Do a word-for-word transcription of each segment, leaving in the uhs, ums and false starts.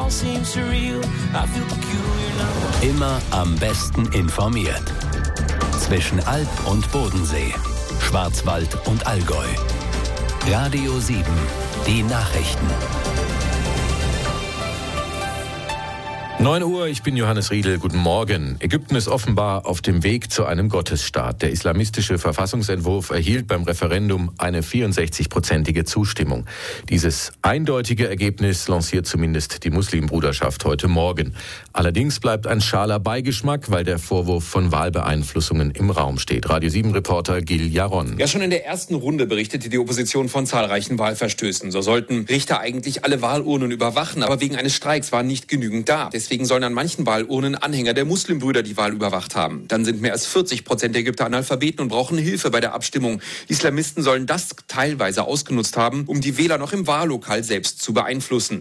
all seems surreal. I feel peculiar now. Immer am besten informiert. Zwischen Alp und Bodensee, Schwarzwald und Allgäu. Radio sieben, die Nachrichten. neun Uhr, ich bin Johannes Riedl, guten Morgen. Ägypten ist offenbar auf dem Weg zu einem Gottesstaat. Der islamistische Verfassungsentwurf erhielt beim Referendum eine vierundsechzig-prozentige Zustimmung. Dieses eindeutige Ergebnis lanciert zumindest die Muslimbruderschaft heute Morgen. Allerdings bleibt ein schaler Beigeschmack, weil der Vorwurf von Wahlbeeinflussungen im Raum steht. Radio sieben-Reporter Gil Jaron. Ja, schon in der ersten Runde berichtete die Opposition von zahlreichen Wahlverstößen. So sollten Richter eigentlich alle Wahlurnen überwachen, aber wegen eines Streiks waren nicht genügend da. Deswegen sollen an manchen Wahlurnen Anhänger der Muslimbrüder die Wahl überwacht haben. Dann sind mehr als vierzig Prozent der Ägypter Analphabeten und brauchen Hilfe bei der Abstimmung. Islamisten sollen das teilweise ausgenutzt haben, um die Wähler noch im Wahllokal selbst zu beeinflussen.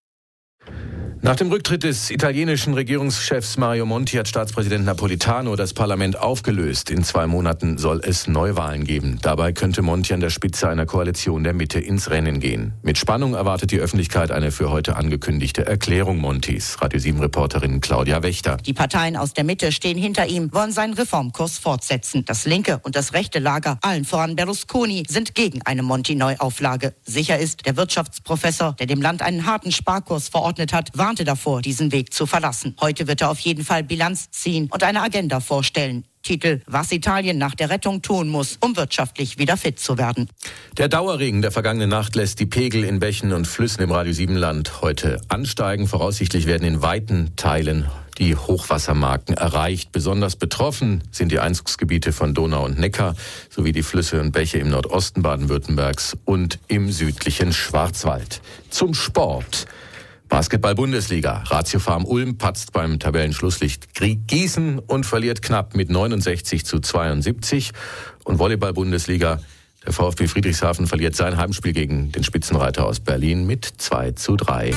Nach dem Rücktritt des italienischen Regierungschefs Mario Monti hat Staatspräsident Napolitano das Parlament aufgelöst. In zwei Monaten soll es Neuwahlen geben. Dabei könnte Monti an der Spitze einer Koalition der Mitte ins Rennen gehen. Mit Spannung erwartet die Öffentlichkeit eine für heute angekündigte Erklärung Montis. Radio sieben-Reporterin Claudia Wächter. Die Parteien aus der Mitte stehen hinter ihm, wollen seinen Reformkurs fortsetzen. Das linke und das rechte Lager, allen voran Berlusconi, sind gegen eine Monti-Neuauflage. Sicher ist, der Wirtschaftsprofessor, der dem Land einen harten Sparkurs verordnet hat, warnt davor, diesen Weg zu verlassen. Heute wird er auf jeden Fall Bilanz ziehen und eine Agenda vorstellen. Titel: Was Italien nach der Rettung tun muss, um wirtschaftlich wieder fit zu werden. Der Dauerregen der vergangenen Nacht lässt die Pegel in Bächen und Flüssen im Radio sieben Land heute ansteigen. Voraussichtlich werden in weiten Teilen die Hochwassermarken erreicht. Besonders betroffen sind die Einzugsgebiete von Donau und Neckar sowie die Flüsse und Bäche im Nordosten Baden-Württembergs und im südlichen Schwarzwald. Zum Sport. Basketball-Bundesliga. Ratio Farm Ulm patzt beim Tabellenschlusslicht Gießen und verliert knapp mit neunundsechzig zu zweiundsiebzig. Und Volleyball-Bundesliga. Der VfB Friedrichshafen verliert sein Heimspiel gegen den Spitzenreiter aus Berlin mit zwei zu drei.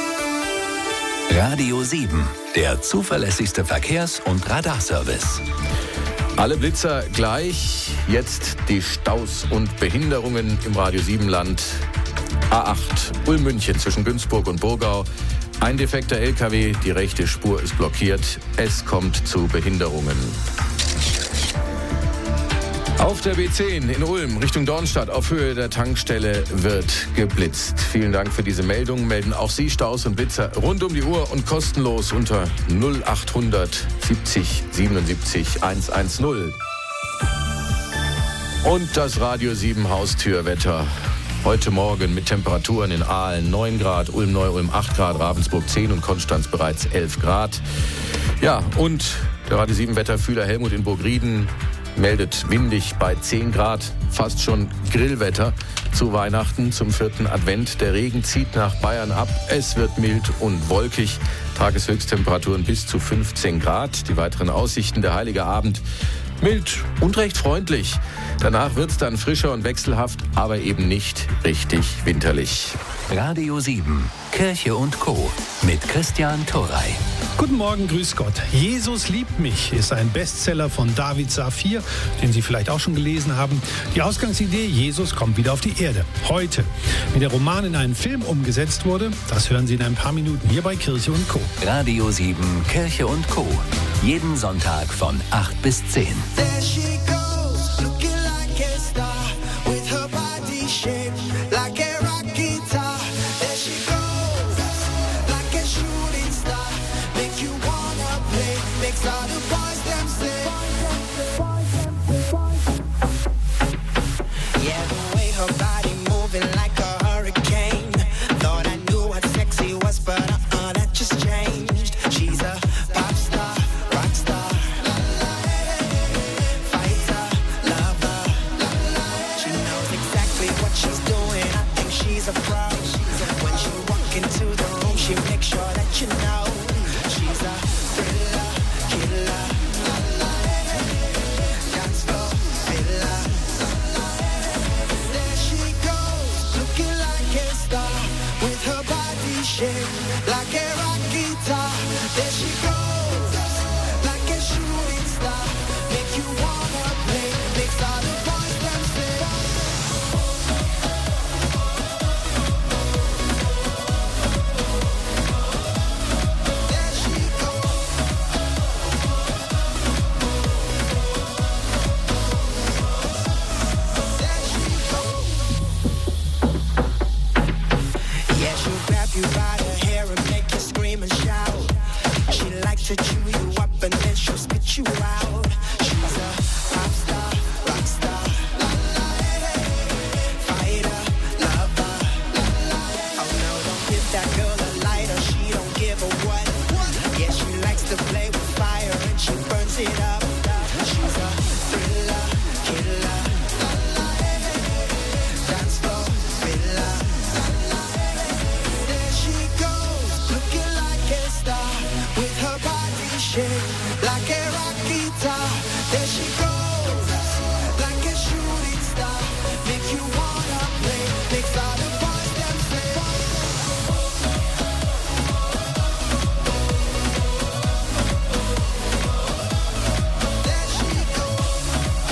Radio sieben, der zuverlässigste Verkehrs- und Radarservice. Alle Blitzer gleich. Jetzt die Staus und Behinderungen im Radio sieben Land. A acht Ulm-München zwischen Günzburg und Burgau. Ein defekter L K W, die rechte Spur ist blockiert. Es kommt zu Behinderungen. Auf der B zehn in Ulm Richtung Dornstadt auf Höhe der Tankstelle wird geblitzt. Vielen Dank für diese Meldung. Melden auch Sie Staus und Blitzer rund um die Uhr und kostenlos unter null achthundert siebzig siebenundsiebzig hundertzehn. Und das Radio sieben Haustürwetter. Heute Morgen mit Temperaturen in Aalen neun Grad, Ulm-Neu-Ulm acht Grad, Ravensburg zehn und Konstanz bereits elf Grad. Ja, und der Radio sieben Wetterfühler Helmut in Burgrieden meldet windig bei zehn Grad, fast schon Grillwetter zu Weihnachten, zum vierten Advent. Der Regen zieht nach Bayern ab, es wird mild und wolkig, Tageshöchsttemperaturen bis zu fünfzehn Grad. Die weiteren Aussichten: der heilige Abend mild und recht freundlich. Danach wird es dann frischer und wechselhaft, aber eben nicht richtig winterlich. Radio sieben, Kirche und Co. mit Christian Torrey. Guten Morgen, grüß Gott. Jesus liebt mich ist ein Bestseller von David Safir, den Sie vielleicht auch schon gelesen haben. Die Ausgangsidee: Jesus kommt wieder auf die Erde. Heute. Wie der Roman in einen Film umgesetzt wurde, das hören Sie in ein paar Minuten hier bei Kirche und Co. Radio sieben, Kirche und Co. Jeden Sonntag von acht bis zehn. There she goes, looking like a star, with her body shaped like a rock guitar. There she goes, like a shooting star, make you wanna play, makes all the boys them say. Yeah, the way her body moving like a hurricane. Thought I knew what sexy was, but uh-uh, that just changed. She's a pop star, rock star. She's doing, I think she's a pro. When she walk into the room, she makes sure that you know she's a thriller, killer, dance floor filler. There she goes, looking like a star, with her body shaped like a rock guitar. There she goes, like a shooting star, make you wanna play, makes all the boys them say. body shake like a rock guitar. There she goes, like a shooting star. Make you wanna play, makes all the boys them say. There she goes.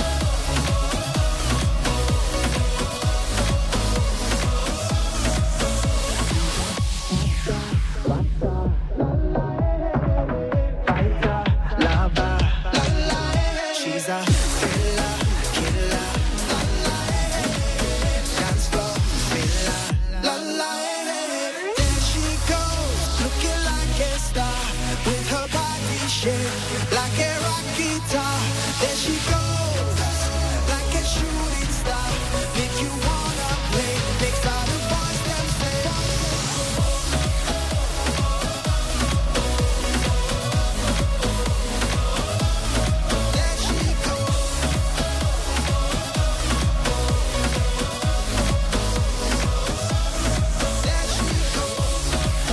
She's a killer, killer, la la, dance floor filler, la la. There she goes, looking like a star, with her body shaped like a rock guitar. There she goes, like a shooting star, make you wanna play, makes all the boys them say. There she goes. There she goes.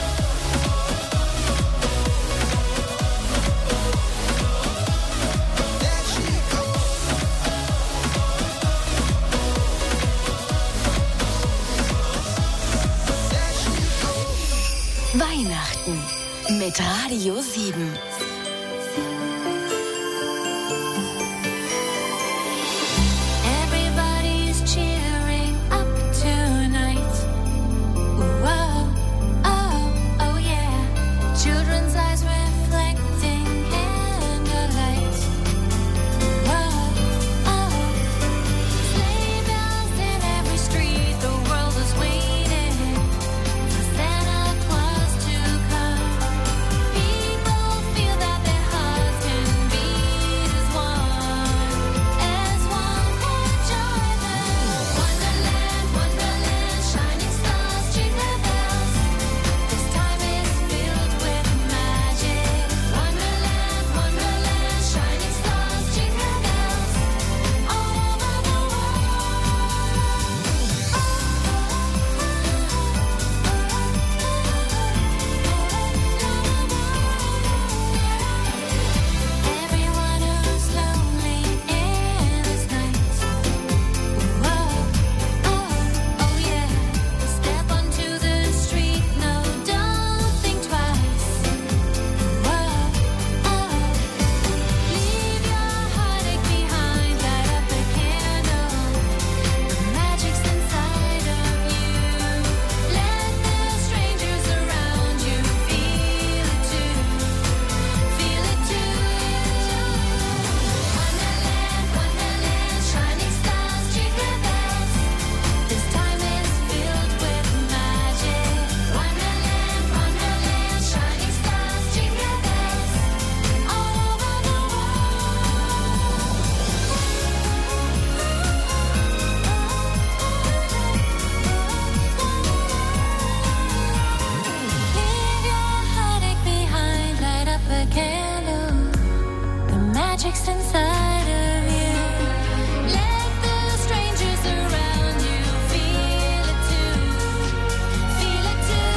There she goes. There she goes. Weihnachten mit Radio sieben. Everybody's cheering up tonight. Whoa, oh, oh yeah. Children's eyes reflecting candlelight. Whoa, oh. Sleigh bells in every street. The world is waiting for Santa Claus to come. People feel that their hearts can beat as one, as one for joy. Wonderland, Wonderland, shining stars, jingle bells. This time is filled with magic. Wonderland, Wonderland, shining stars, jingle bells, all over the Everyone who's lonely in this night. Whoa, oh, oh yeah. Step onto the street, no, don't think twice. Whoa, oh. Leave your heartache behind, light up a candle. The magic's inside of you. Let the strangers around you feel it too. Feel it too. Wonderland, Wonderland, shining stars, jingle bells. This time is filled with magic. Wonderland, Wonderland, shining stars, jingle bells, all over the Leave your heartache behind, light up a candle. The magic's inside of you. Let the strangers around you feel it too. Feel it too.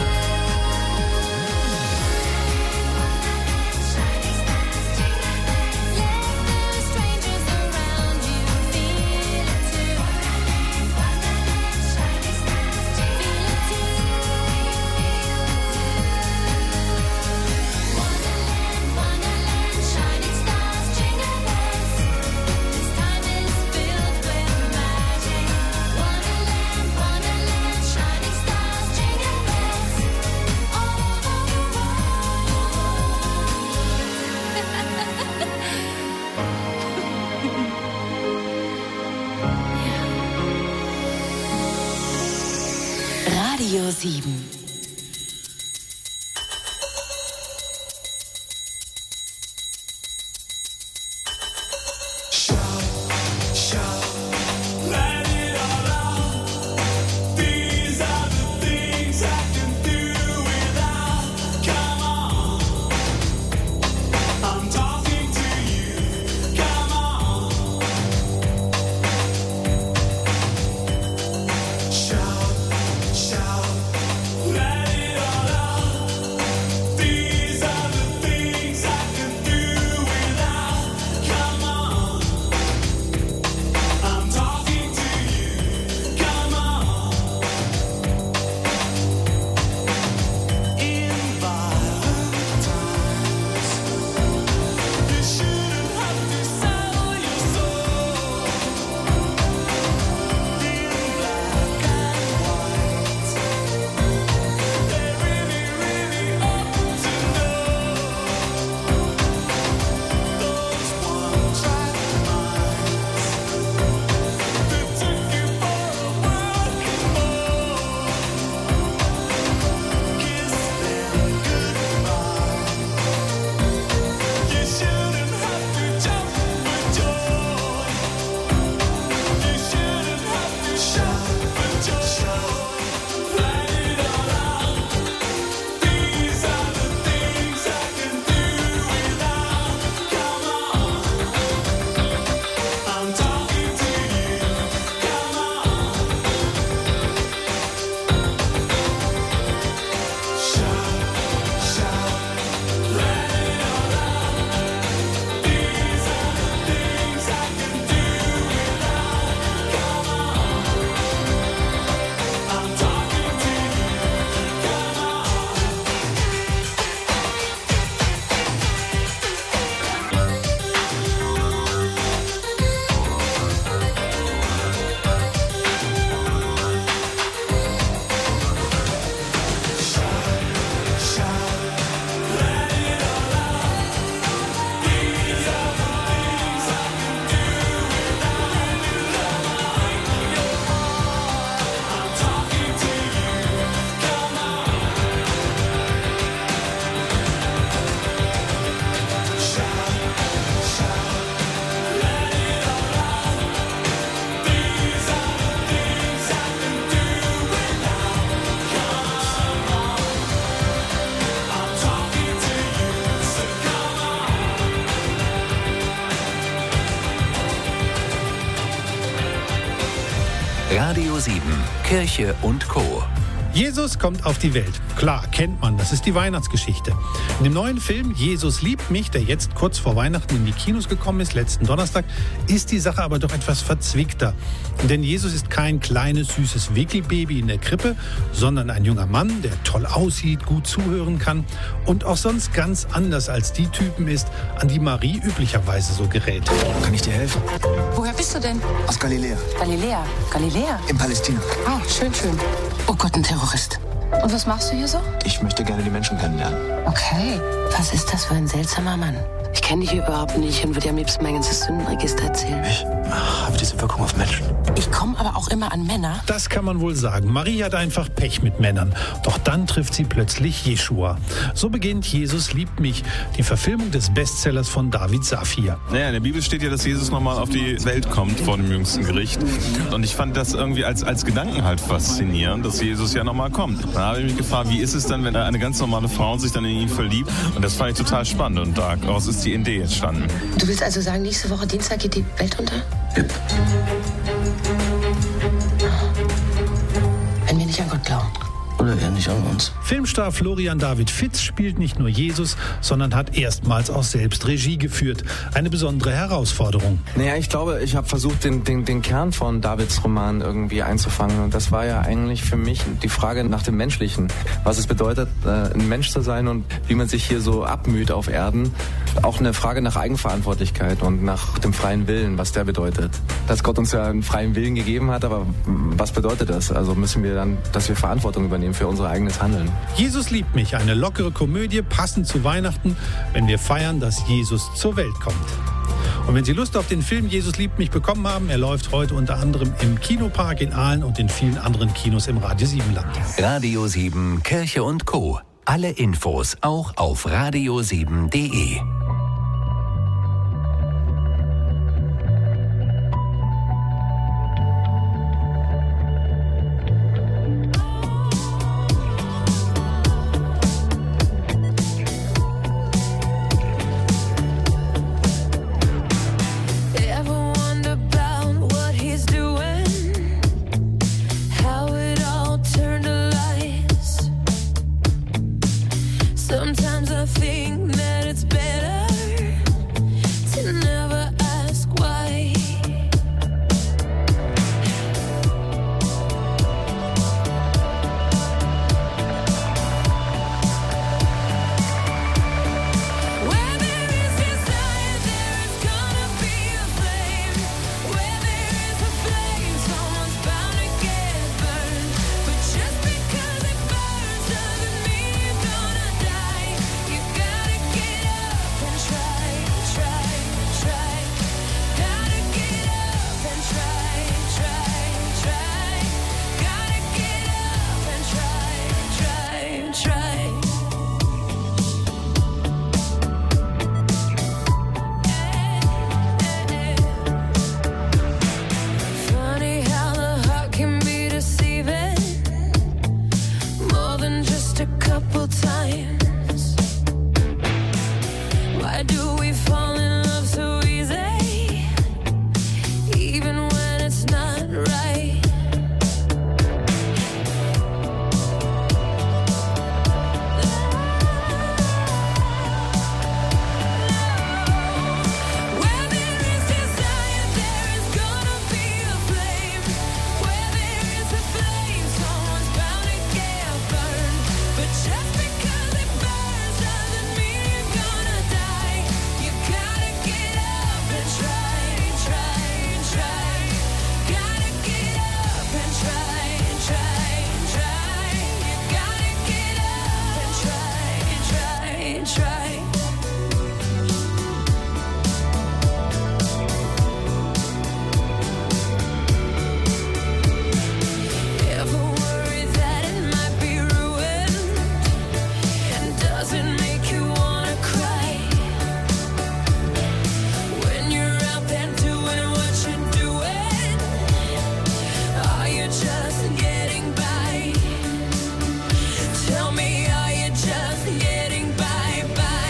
Shining stars, jingle bells. Let the strangers around you feel it too. Wonderland, Wonderland, shining stars, jingle bells. Feel it too. Wonderland, Wonderland, shining stars, jingle bells. This time is filled with magic. Wonderland, Wonderland, shining stars, jingle bells, all over the Radio sieben. Let it all out. These are the things I can do without. Come on, I'm talking to you. Come on, shout, shout. Radio sieben, Kirche und Co. Jesus kommt auf die Welt. Klar, kennt man, das ist die Weihnachtsgeschichte. In dem neuen Film Jesus liebt mich, der jetzt kurz vor Weihnachten in die Kinos gekommen ist, letzten Donnerstag, ist die Sache aber doch etwas verzwickter. Denn Jesus ist kein kleines, süßes Wickelbaby in der Krippe, sondern ein junger Mann, der toll aussieht, gut zuhören kann und auch sonst ganz anders als die Typen ist, an die Marie üblicherweise so gerät. Kann ich dir helfen? Woher bist du denn? Aus Galiläa. Galiläa. Galiläa? In Palästina. Ah, schön, schön. Oh Gott, ein Terrorist. Und was machst du hier so? Ich möchte gerne die Menschen kennenlernen. Okay. Was ist das für ein seltsamer Mann? Ich kenne dich überhaupt nicht und würde dir am liebsten mein ganzes Sündenregister erzählen. Ich habe diese Wirkung auf Menschen. Ich komme aber auch immer an Männer. Das kann man wohl sagen. Marie hat einfach Pech mit Männern. Doch dann trifft sie plötzlich Jeschua. So beginnt Jesus liebt mich, die Verfilmung des Bestsellers von David Safir. Naja, in der Bibel steht ja, dass Jesus nochmal auf die Welt kommt vor dem jüngsten Gericht. Und ich fand das irgendwie als, als Gedanken halt faszinierend, dass Jesus ja nochmal kommt. Da habe ich mich gefragt, wie ist es denn, wenn eine ganz normale Frau sich dann in ihn verliebt? Und das fand ich total spannend. Und daraus ist die Idee entstanden. Du willst also sagen, nächste Woche Dienstag geht die Welt unter? Yep. Wenn wir nicht an Gott glauben. Oder eher nicht an uns. Filmstar Florian David Fitz spielt nicht nur Jesus, sondern hat erstmals auch selbst Regie geführt. Eine besondere Herausforderung. Naja, ich glaube, ich habe versucht, den, den, den Kern von Davids Roman irgendwie einzufangen. Und das war ja eigentlich für mich die Frage nach dem Menschlichen. Was es bedeutet, ein Mensch zu sein und wie man sich hier so abmüht auf Erden. Auch eine Frage nach Eigenverantwortlichkeit und nach dem freien Willen, was der bedeutet. Dass Gott uns ja einen freien Willen gegeben hat, aber was bedeutet das? Also müssen wir dann, dass wir Verantwortung übernehmen für unser eigenes Handeln. Jesus liebt mich, eine lockere Komödie, passend zu Weihnachten, wenn wir feiern, dass Jesus zur Welt kommt. Und wenn Sie Lust auf den Film Jesus liebt mich bekommen haben, er läuft heute unter anderem im Kinopark in Aalen und in vielen anderen Kinos im Radio sieben Land. Radio sieben, Kirche und Co. Alle Infos auch auf radio sieben punkt de. Sometimes I think that it's better to never ask why. Where there is desire, there is gonna be a flame. Where there is a flame, someone's bound to get burned. But just because it burns doesn't mean you're gonna die. You gotta get up and try, try, try. Gotta get up and try, try, try. Gotta get up and try, try, try. Funny how the heart can be deceiving more than just a couple times. Why do we fall in love so easy, even when it's not right? Where there is desire, there is gonna be a flame. Where there is a flame, someone's bound to get burned. But just because it burns doesn't mean you're gonna die. You gotta get up and try, try, try. Gotta get up and try, try, try. You gotta get up and try, try, try. Ever worry that it might be ruined? And does it make you wanna cry? When you're out there doing what you're doing, are you just getting by? Tell me, are you just getting by, by?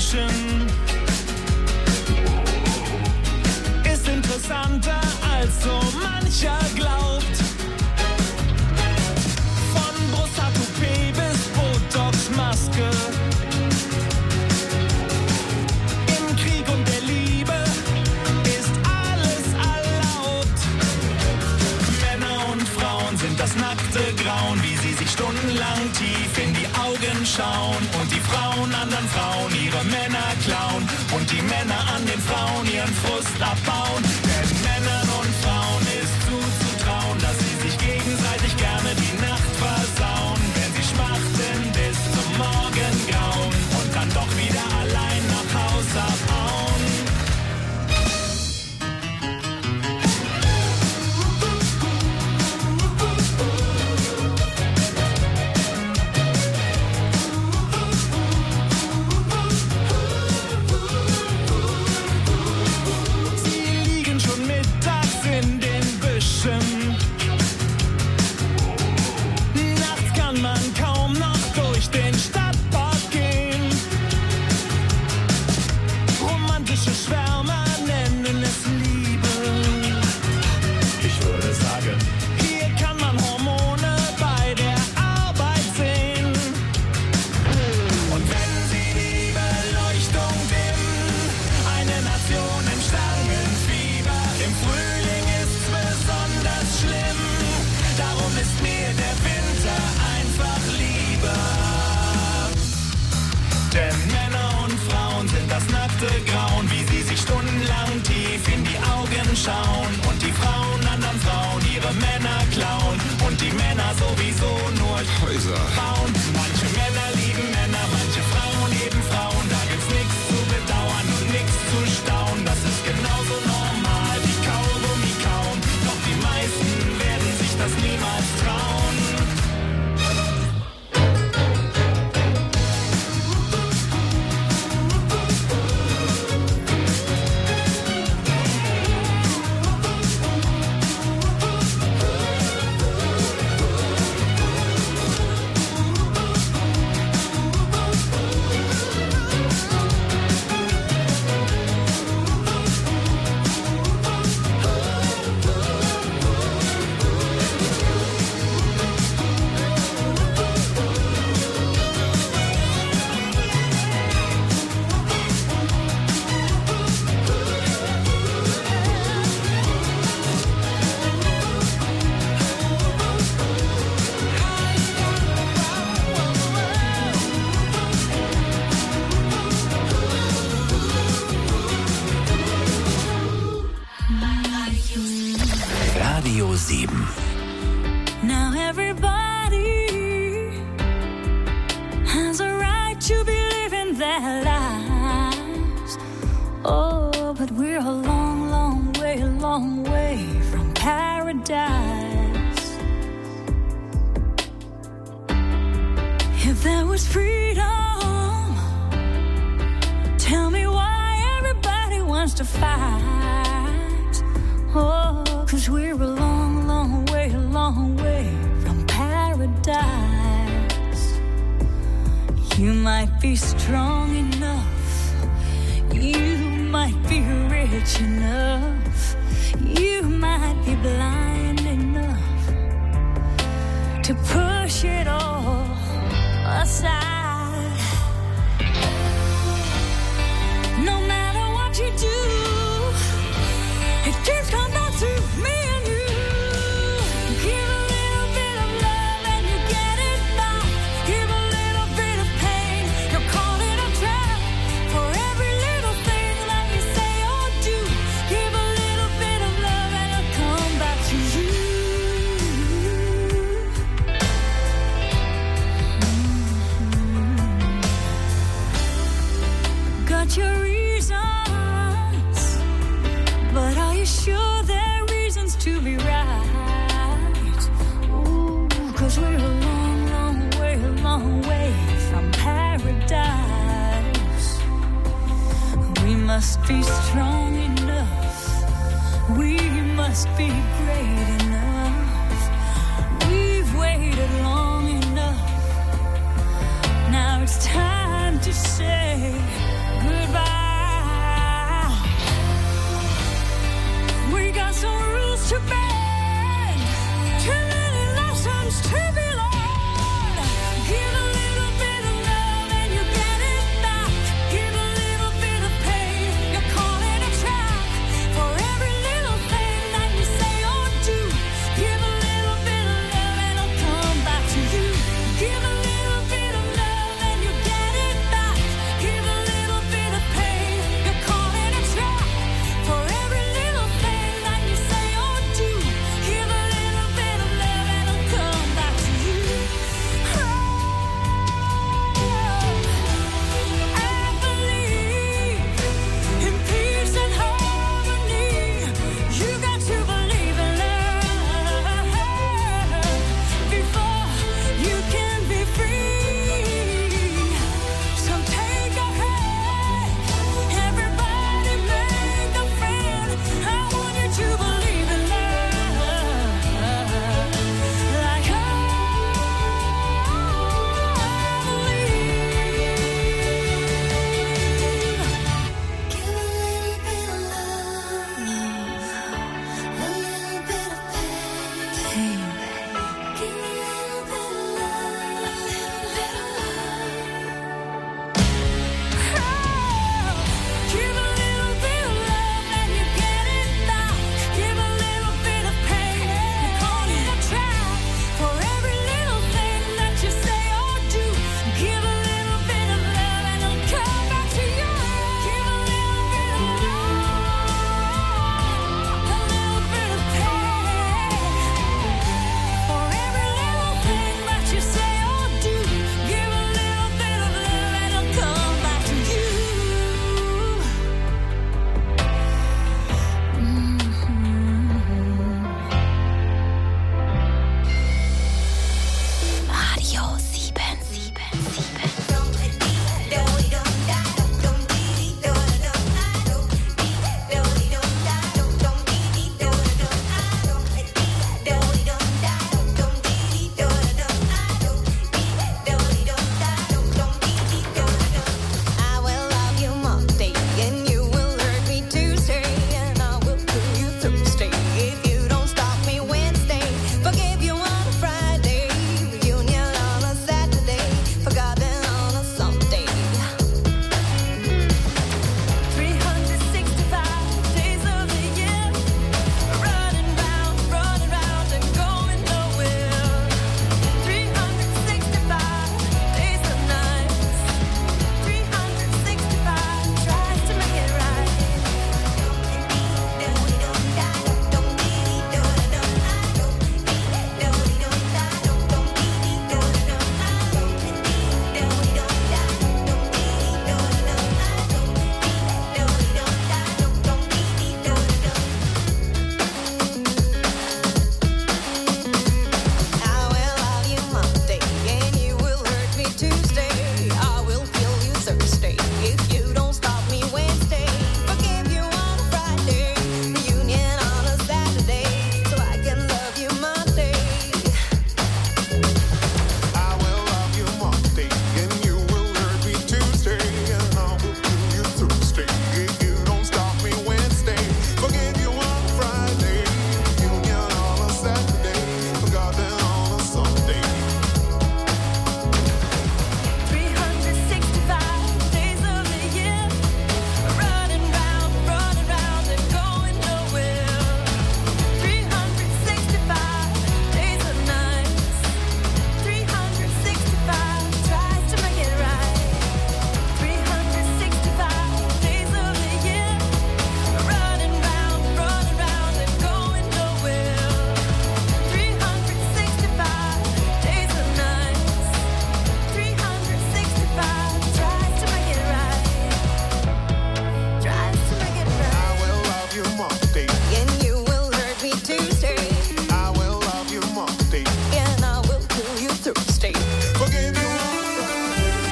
Büschen ist interessanter als so mancher glaubt. Von Brusttattoo bis Botox-Maske. Im Krieg und der Liebe ist alles erlaubt. Männer und Frauen sind das nackte Grauen, wie sie sich stundenlang tief in die Augen schauen. Und die Frauen anderen Frauen ihre Männer klauen. Und die Männer an den Frauen ihren Frust abbauen. Denn Männern und Frauen ist zuzutrauen, dass sie sich gegenseitig gerne die Nacht versauen. Wenn sie schmachten bis zum Morgengrauen und dann doch wieder allein nach Haus abhauen. Sie liegen schon mittags in den Büschen. Nachts kann man kaum noch durch den Stadtpark gehen. Romantische Schwärmer nennen es Liebe. Ich würde sagen, hier kann man Hormone bei der Arbeit sehen. Und wenn sie die Beleuchtung dimmen, eine Nation im Stangenfieber. Im Frühling ist's besonders schlimm. Darum ist mir der Winter einfach lieber. Denn Männer und Frauen sind das nackte Grauen, wie sie sich stundenlang tief in die Augen schauen. Und die Frauen anderen Frauen ihre Männer klauen. Und die Männer sowieso nur Häuser bauen. Manche Männer lieben Männer, manche Frauen lieben Frauen. Da gibt's nichts zu bedauern und nichts zu staunen. Das ist genauso normal wie Kaugummi kauen. Doch die meisten werden sich das niemals trauen. Radio sieben. Now everybody has a right to be living their lives. Oh, but we're a long, long way, long way from paradise. If there was freedom, tell me why everybody wants to fight. Oh, 'cause we're a long, long way, long way from paradise. You might be strong enough, you might be rich enough, you might be blind enough to push it all aside. No matter what you do, it keeps coming back to me and you. Give a little bit of love and you get it back. Give a little bit of pain, you're caught in a trap. For every little thing that you say or do, give a little bit of love and it'll come back to you. Mm-hmm. Got your reasons, but are you sure they're reasons to be right? Ooh, 'cause we're a long, long way, a long way from paradise. We must be strong enough, we must be great enough. We've waited long enough, now it's time to say Radio sieben.